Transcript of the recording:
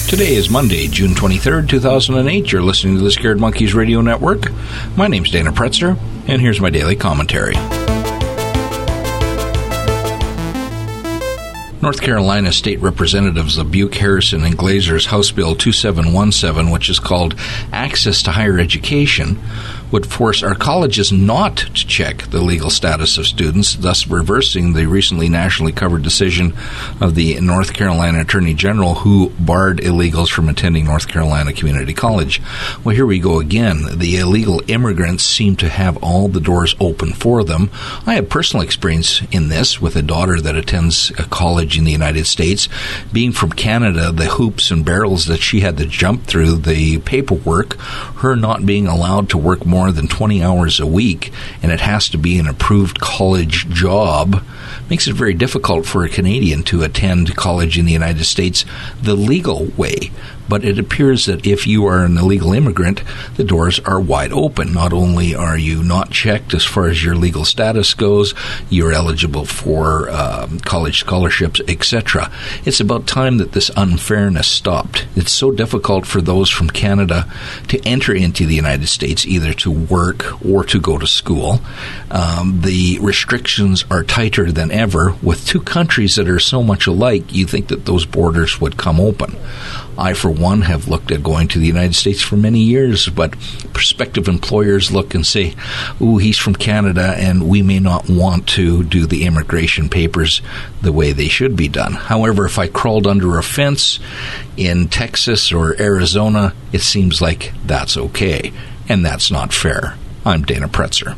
Today is Monday, June 23rd, 2008. You're listening to the Scared Monkeys Radio Network. My name's Dana Pretzer, and here's my daily commentary. North Carolina State Representatives of Buke, Harrison, and Glazer's House Bill 2717, which is called Access to Higher Education, would force our colleges not to check the legal status of students, thus reversing the recently nationally covered decision of the North Carolina Attorney General, who barred illegals from attending North Carolina Community College. Well, here we go again. The illegal immigrants seem to have all the doors open for them. I have personal experience in this with a daughter that attends a college in the United States. Being from Canada, the hoops and barrels that she had to jump through, the paperwork, her not being allowed to work more than 20 hours a week, and it has to be an approved college job, makes it very difficult for a Canadian to attend college in the United States the legal way. But it appears that if you are an illegal immigrant, the doors are wide open. Not only are you not checked as far as your legal status goes, you're eligible for college scholarships, etc. It's about time that this unfairness stopped. It's so difficult for those from Canada to enter into the United States, either to work or to go to school. The restrictions are tighter than ever. With two countries that are so much alike, you think that those borders would come open. I, for one, have looked at going to the United States for many years, but prospective employers look and say, ooh, he's from Canada, and we may not want to do the immigration papers the way they should be done. However, if I crawled under a fence in Texas or Arizona, it seems like that's okay, and that's not fair. I'm Dana Pretzer.